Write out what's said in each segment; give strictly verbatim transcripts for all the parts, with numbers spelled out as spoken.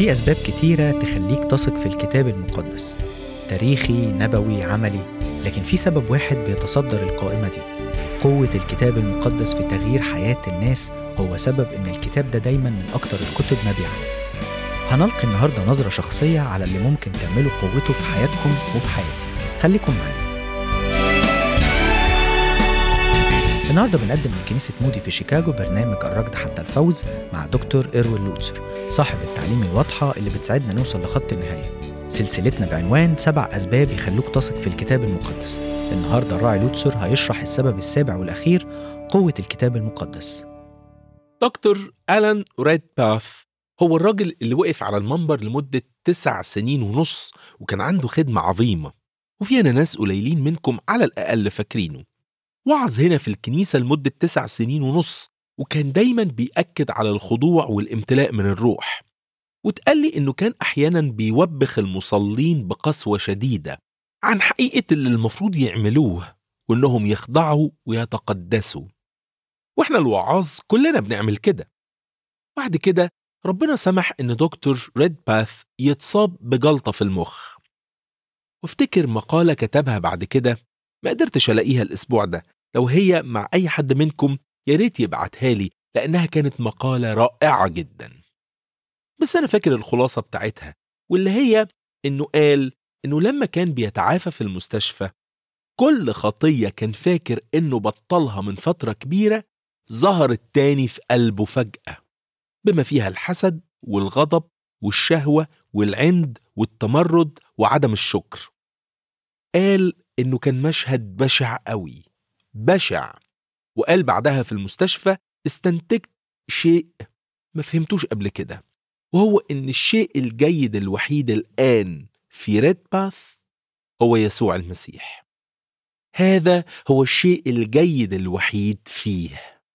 في أسباب كتيرة تخليك تثق في الكتاب المقدس، تاريخي، نبوي، عملي، لكن في سبب واحد بيتصدر القائمة دي: قوة الكتاب المقدس في تغيير حياة الناس. هو سبب إن الكتاب ده دايماً من أكتر الكتب مبيعاً. هنلقي النهاردة نظرة شخصية على اللي ممكن تعملوا قوته في حياتكم وفي حياتي. خليكم معانا. النهارده بنقدم من كنيسة مودي في شيكاغو برنامج الركض حتى الفوز مع دكتور إيروين لوتسر، صاحب التعليم الواضحة اللي بتساعدنا نوصل لخط النهاية. سلسلتنا بعنوان سبع أسباب يخلوك تثق في الكتاب المقدس. النهارده الراعي لوتسر هيشرح السبب السابع والأخير: قوة الكتاب المقدس. دكتور ألان ريدباث هو الراجل اللي وقف على المنبر لمدة تسع سنين ونص، وكان عنده خدمة عظيمة، وفينا ناس قليلين منكم على الأقل فاكرينه. وعظ هنا في الكنيسة لمدة تسع سنين ونص، وكان دايما بيأكد على الخضوع والامتلاء من الروح. وتقال لي إنه كان أحيانا بيوبخ المصلين بقسوة شديدة عن حقيقة اللي المفروض يعملوه، وإنهم يخضعوا ويتقدسوا. وإحنا الوعاظ كلنا بنعمل كده. بعد كده ربنا سمح إن دكتور ريدباث يتصاب بجلطة في المخ. وافتكر مقالة كتبها بعد كده، ما قدرتش ألاقيها الأسبوع ده. لو هي مع أي حد منكم ياريت يبعتها لي، لأنها كانت مقالة رائعة جدا. بس أنا فاكر الخلاصة بتاعتها، واللي هي إنه قال إنه لما كان بيتعافى في المستشفى، كل خطية كان فاكر إنه بطلها من فترة كبيرة ظهرت تاني في قلبه فجأة، بما فيها الحسد والغضب والشهوة والعند والتمرد وعدم الشكر. قال إنه كان مشهد بشع قوي، بشع. وقال بعدها في المستشفى استنتجت شيء ما فهمتوش قبل كده، وهو إن الشيء الجيد الوحيد الآن في ريدباث هو يسوع المسيح. هذا هو الشيء الجيد الوحيد فيه.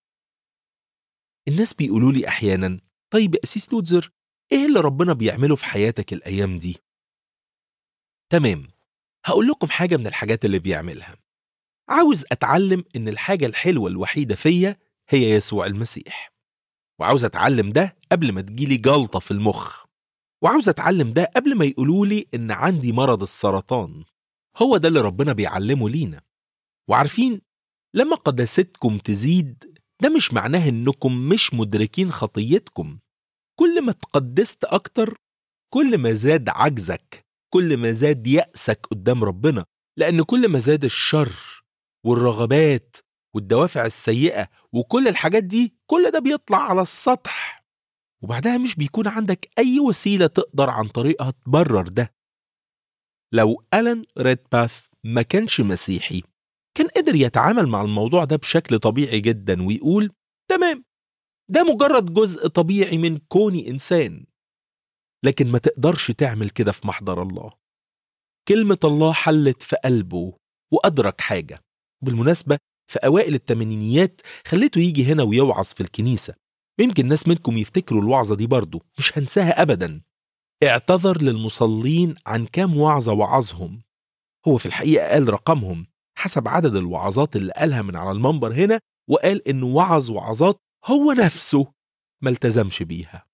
الناس بيقولوا لي أحيانا: طيب يا أسيس لوتزر، إيه اللي ربنا بيعمله في حياتك الأيام دي؟ تمام، هقول لكم حاجة من الحاجات اللي بيعملها. عاوز أتعلم إن الحاجة الحلوة الوحيدة فيا هي يسوع المسيح، وعاوز أتعلم ده قبل ما تجيلي جلطة في المخ، وعاوز أتعلم ده قبل ما يقولولي إن عندي مرض السرطان. هو ده اللي ربنا بيعلمه لينا. وعارفين، لما قداستكم تزيد، ده مش معناه إنكم مش مدركين خطيتكم. كل ما تقدست أكتر، كل ما زاد عجزك، كل ما زاد يأسك قدام ربنا، لأن كل ما زاد الشر والرغبات والدوافع السيئة وكل الحاجات دي، كل ده بيطلع على السطح، وبعدها مش بيكون عندك أي وسيلة تقدر عن طريقها تبرر ده. لو ألان ريدباث ما كانش مسيحي، كان قدر يتعامل مع الموضوع ده بشكل طبيعي جدا ويقول: تمام، ده مجرد جزء طبيعي من كوني إنسان. لكن ما تقدرش تعمل كده في محضر الله. كلمة الله حلت في قلبه وأدرك حاجة. بالمناسبة، في أوائل الثمانينيات خليته يجي هنا ويوعظ في الكنيسة. يمكن ناس منكم يفتكروا الوعظة دي برضو، مش هنساها أبدا. اعتذر للمصلين عن كام وعظة وعظهم. هو في الحقيقة قال رقمهم حسب عدد الوعظات اللي قالها من على المنبر هنا، وقال إنه وعظ وعظات هو نفسه ما التزمش بيها.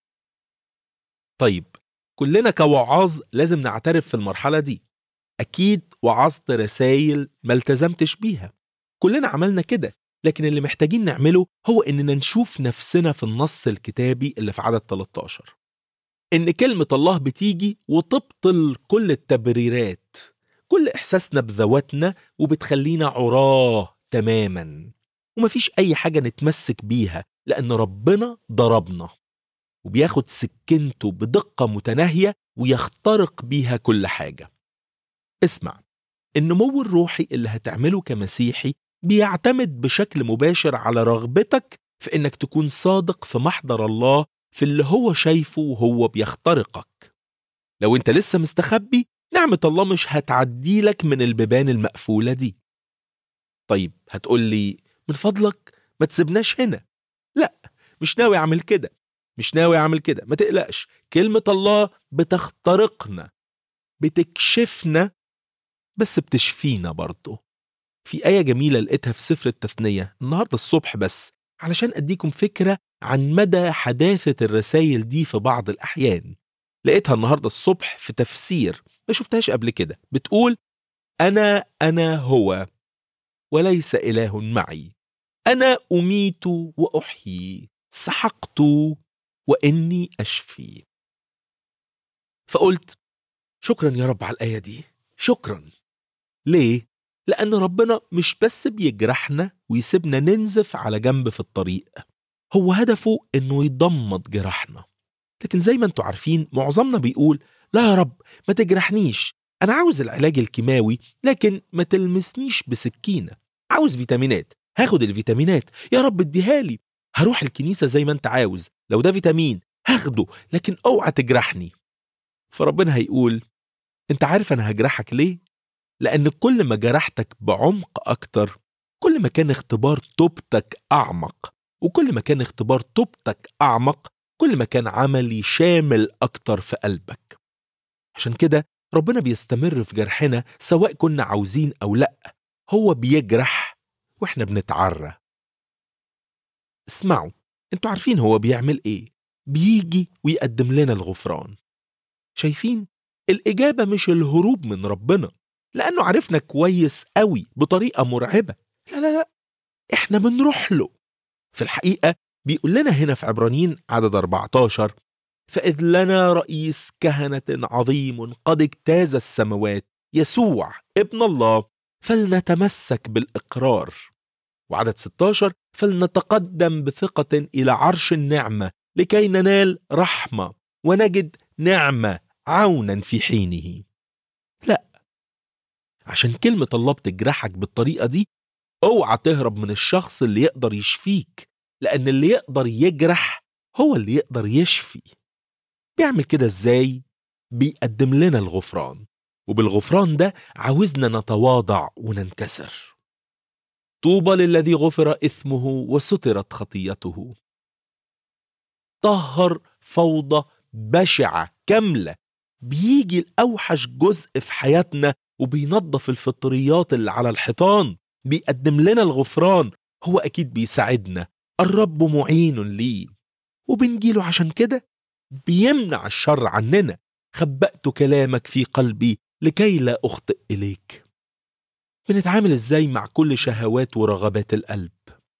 طيب، كلنا كوعاظ لازم نعترف في المرحلة دي. أكيد وعظت رسائل ما التزمتش بيها، كلنا عملنا كده. لكن اللي محتاجين نعمله هو إننا نشوف نفسنا في النص الكتابي اللي في عدد ثلاثة عشر، إن كلمة الله بتيجي وتبطل كل التبريرات، كل إحساسنا بذواتنا، وبتخلينا عراه تماما، ومفيش أي حاجة نتمسك بيها، لأن ربنا ضربنا وبياخد سكنته بدقة متناهية ويخترق بيها كل حاجة. اسمع، النمو الروحي اللي هتعمله كمسيحي بيعتمد بشكل مباشر على رغبتك في إنك تكون صادق في محضر الله في اللي هو شايفه وهو بيخترقك. لو انت لسه مستخبي، نعمة الله مش هتعديلك من البيبان المقفولة دي. طيب، هتقول لي: من فضلك ما تسيبناش هنا. لا، مش ناوي أعمل كده، مش ناوي أعمل كده. ما تقلقش، كلمة الله بتخترقنا، بتكشفنا، بس بتشفينا برضه. في آية جميلة لقيتها في سفر التثنية النهاردة الصبح، بس علشان أديكم فكرة عن مدى حداثة الرسائل دي في بعض الأحيان. لقيتها النهاردة الصبح في تفسير ما شفتهاش قبل كده، بتقول: أنا أنا هو وليس إله معي، أنا أميت وأحيي، سحقت وإني أشفي. فقلت: شكرا يا رب على الآية دي، شكرا. ليه؟ لأن ربنا مش بس بيجرحنا ويسيبنا ننزف على جنب في الطريق، هو هدفه إنه يضمد جراحنا. لكن زي ما انتوا عارفين معظمنا بيقول: لا يا رب ما تجرحنيش، أنا عاوز العلاج الكيماوي لكن ما تلمسنيش بسكينة، عاوز فيتامينات هاخد الفيتامينات، يا رب اديهالي، هروح الكنيسة زي ما انت عاوز، لو ده فيتامين هاخده لكن اوعى تجرحني. فربنا هيقول: انت عارف أنا هجرحك ليه؟ لأن كل ما جرحتك بعمق أكتر كل ما كان اختبار توبتك أعمق، وكل ما كان اختبار توبتك أعمق كل ما كان عملي شامل أكتر في قلبك. عشان كده ربنا بيستمر في جرحنا سواء كنا عاوزين أو لأ، هو بيجرح وإحنا بنتعرى. اسمعوا، انتوا عارفين هو بيعمل إيه؟ بيجي ويقدم لنا الغفران. شايفين؟ الإجابة مش الهروب من ربنا لأنه عرفنا كويس قوي بطريقة مرعبة، لا لا لا، إحنا بنروح له. في الحقيقة بيقول لنا هنا في عبرانيين عدد أربعة عشر: فإذ لنا رئيس كهنة عظيم قد اجتاز السماوات، يسوع ابن الله، فلنتمسك بالإقرار. وعدد ستة عشر: فلنتقدم بثقة إلى عرش النعمة لكي ننال رحمة ونجد نعمة عونا في حينه. لا، عشان كلمة الله بتجرحك بالطريقة دي اوعى تهرب من الشخص اللي يقدر يشفيك، لأن اللي يقدر يجرح هو اللي يقدر يشفي. بيعمل كده ازاي؟ بيقدم لنا الغفران، وبالغفران ده عاوزنا نتواضع وننكسر. طوبى للذي غفر إثمه وسترت خطيته. طهر فوضى بشعة كاملة، بيجي الأوحش جزء في حياتنا وبينظف الفطريات اللي على الحيطان، بيقدم لنا الغفران. هو أكيد بيساعدنا، الرب معين لي، وبنجيله عشان كده بيمنع الشر عننا. خبأت كلامك في قلبي لكي لا أخطئ إليك. بنتعامل إزاي مع كل شهوات ورغبات القلب؟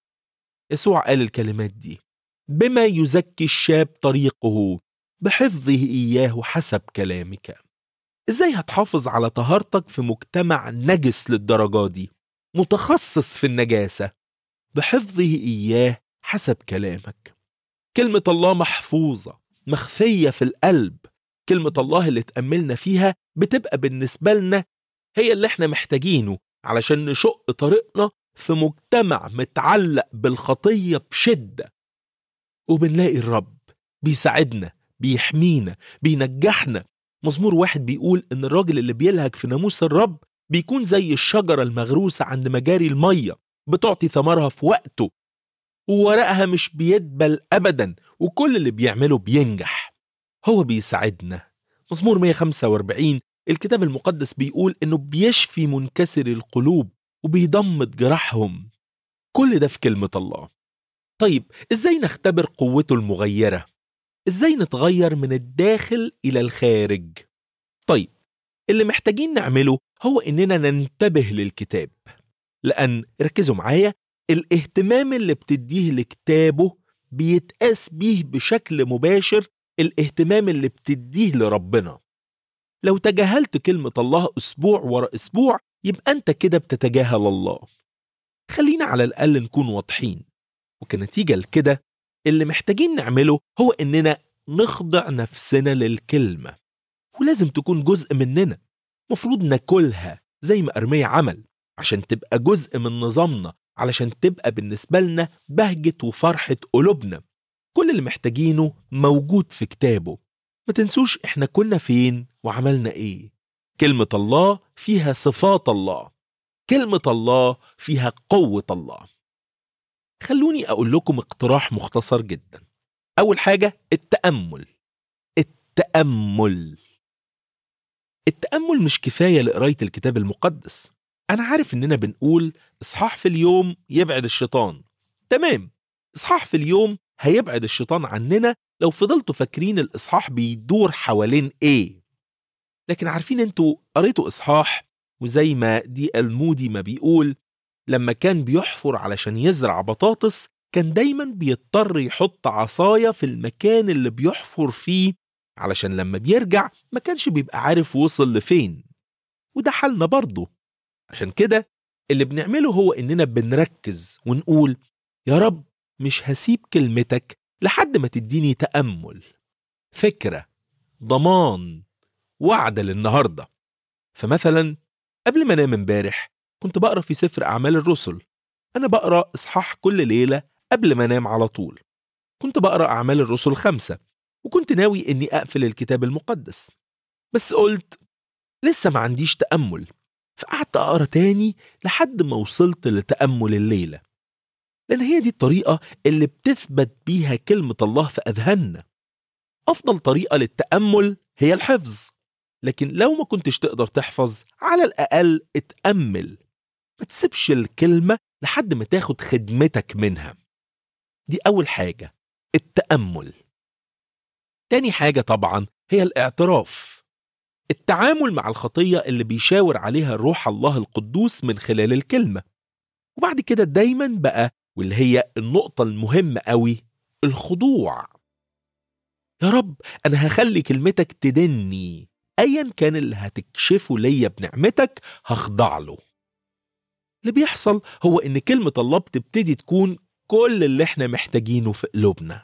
يسوع قال الكلمات دي: بما يزكي الشاب طريقه بحفظه إياه حسب كلامك. إزاي هتحافظ على طهارتك في مجتمع نجس للدرجة دي، متخصص في النجاسة؟ بحفظه إياه حسب كلامك. كلمة الله محفوظة مخفية في القلب. كلمة الله اللي تأملنا فيها بتبقى بالنسبة لنا هي اللي احنا محتاجينه علشان نشق طريقنا في مجتمع متعلق بالخطية بشدة. وبنلاقي الرب بيساعدنا، بيحمينا، بينجحنا. مزمور واحد بيقول إن الراجل اللي بيلهج في ناموس الرب بيكون زي الشجرة المغروسة عند مجاري المية، بتعطي ثمرها في وقته وورقها مش بيدبل أبدا، وكل اللي بيعمله بينجح. هو بيساعدنا. مزمور مية وخمسة وأربعين الكتاب المقدس بيقول إنه بيشفي منكسر القلوب وبيضمد جراحهم. كل ده في كلمة الله. طيب إزاي نختبر قوته المغيرة؟ إزاي نتغير من الداخل إلى الخارج؟ طيب اللي محتاجين نعمله هو إننا ننتبه للكتاب، لأن ركزوا معايا، الاهتمام اللي بتديه لكتابه بيتقاس بيه بشكل مباشر الاهتمام اللي بتديه لربنا. لو تجاهلت كلمة الله أسبوع ورا أسبوع يبقى أنت كده بتتجاهل الله. خلينا على الأقل نكون واضحين، وكنتيجة لكده اللي محتاجين نعمله هو إننا نخضع نفسنا للكلمة، ولازم تكون جزء مننا. مفروض ناكلها زي ما أرميا عمل عشان تبقى جزء من نظامنا، علشان تبقى بالنسبة لنا بهجة وفرحة قلوبنا. كل اللي محتاجينه موجود في كتابه. ما تنسوش إحنا كنا فين وعملنا إيه. كلمة الله فيها صفات الله، كلمة الله فيها قوة الله. خلوني أقول لكم اقتراح مختصر جدا. أول حاجة التأمل. التأمل التأمل مش كفاية لقراية الكتاب المقدس. أنا عارف إننا بنقول إصحاح في اليوم يبعد الشيطان، تمام، إصحاح في اليوم هيبعد الشيطان عننا لو فضلتوا فاكرين الإصحاح بيدور حوالين إيه. لكن عارفين أنتوا قريتوا إصحاح، وزي ما دي المودي ما بيقول، لما كان بيحفر علشان يزرع بطاطس كان دايما بيضطر يحط عصاية في المكان اللي بيحفر فيه علشان لما بيرجع ما كانش بيبقى عارف وصل لفين. وده حالنا برضه. عشان كده اللي بنعمله هو إننا بنركز ونقول يا رب مش هسيب كلمتك لحد ما تديني تأمل، فكرة، ضمان، وعد للنهاردة. فمثلا قبل ما انام امبارح كنت بقرأ في سفر أعمال الرسل. أنا بقرأ إصحاح كل ليلة قبل ما انام على طول. كنت بقرأ أعمال الرسل خمسة، وكنت ناوي إني أقفل الكتاب المقدس، بس قلت لسه ما عنديش تأمل، فقعدت أقرأ تاني لحد ما وصلت لتأمل الليلة، لأن هي دي الطريقة اللي بتثبت بيها كلمة الله في أذهاننا. أفضل طريقة للتأمل هي الحفظ، لكن لو ما كنتش تقدر تحفظ على الأقل اتأمل، ما تسيبش الكلمة لحد ما تاخد خدمتك منها. دي أول حاجة، التأمل. تاني حاجة طبعا هي الاعتراف، التعامل مع الخطية اللي بيشاور عليها روح الله القدوس من خلال الكلمة. وبعد كده دايما بقى، واللي هي النقطة المهمة قوي، الخضوع. يا رب أنا هخلي كلمتك تدني، أيا كان اللي هتكشفه ليا بنعمتك هخضع له. اللي بيحصل هو إن كلمة الله بتبتدي تكون كل اللي احنا محتاجينه في قلوبنا.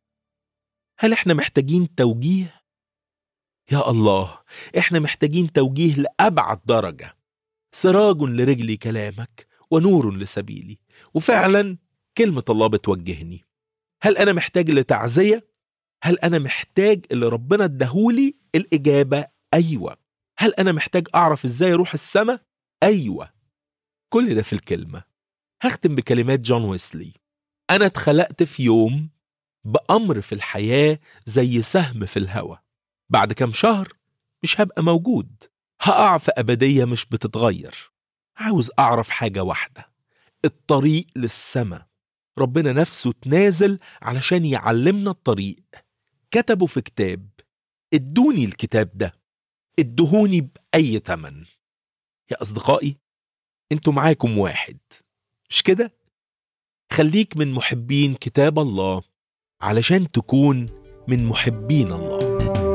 هل احنا محتاجين توجيه؟ يا الله، احنا محتاجين توجيه لأبعد درجة. سراج لرجلي كلامك ونور لسبيلي. وفعلا كلمة الله بتوجهني. هل أنا محتاج لتعزية؟ هل أنا محتاج اللي ربنا اداهولي؟ الإجابة أيوة. هل أنا محتاج أعرف إزاي أروح السماء؟ أيوة. كل ده في الكلمة. هختم بكلمات جون ويسلي: أنا اتخلقت في يوم بأمر في الحياة زي سهم في الهوا، بعد كم شهر مش هبقى موجود، هقع في أبدية مش بتتغير. عاوز أعرف حاجة واحدة، الطريق للسماء. ربنا نفسه تنازل علشان يعلمنا الطريق. كتبوا في كتاب، ادوني الكتاب ده، ادهوني بأي تمن. يا أصدقائي، انتوا معاكم واحد، مش كده؟ خليك من محبين كتاب الله علشان تكون من محبين الله.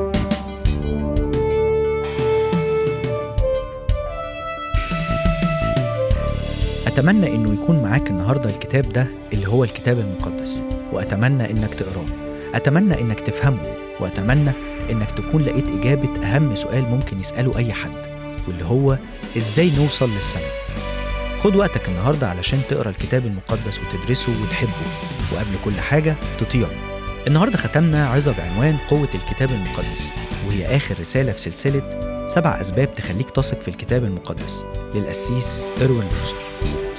أتمنى إنه يكون معاك النهاردة الكتاب ده اللي هو الكتاب المقدس، وأتمنى إنك تقراه، أتمنى إنك تفهمه، وأتمنى إنك تكون لقيت إجابة أهم سؤال ممكن يسأله أي حد، واللي هو إزاي نوصل للسماء. خد وقتك النهاردة علشان تقرأ الكتاب المقدس وتدرسه وتحبه، وقبل كل حاجة تطيعه. النهاردة ختمنا عظة بعنوان قوة الكتاب المقدس، وهي آخر رسالة في سلسلة سبع أسباب تخليك تثق في الكتاب المقدس للقسيس إروين لوثر.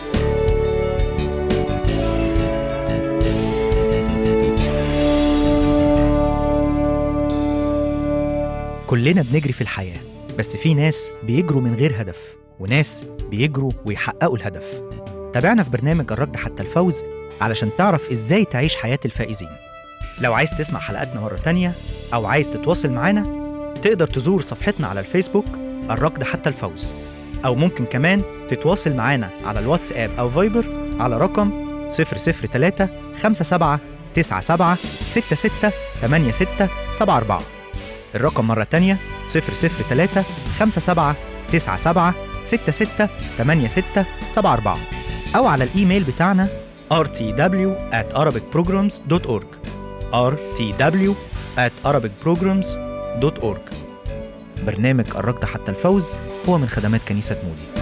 كلنا بنجري في الحياة، بس في ناس بيجروا من غير هدف، وناس بيجروا ويحققوا الهدف. تابعنا في برنامج الركض حتى الفوز علشان تعرف إزاي تعيش حياة الفائزين. لو عايز تسمع حلقاتنا مرة تانية أو عايز تتواصل معنا، تقدر تزور صفحتنا على الفيسبوك الركض حتى الفوز، أو ممكن كمان تتواصل معنا على الواتساب أو فايبر على رقم صفر صفر ثلاثة خمسة سبعة تسعة سبعة ستة ستة ثمانية ستة سبعة أربعة. الرقم مرة تانية صفر صفر ثلاثة خمسة سبعة تسعة سبعة ستة ستة ثمانية ستة سبعة أربعة، أو على الإيميل بتاعنا آر تي دبليو آت أرابيك بروجرامز دوت أورج آر تي دبليو آت أرابيك بروجرامز دوت أورج. برنامج الركض حتى الفوز هو من خدمات كنيسة مودي.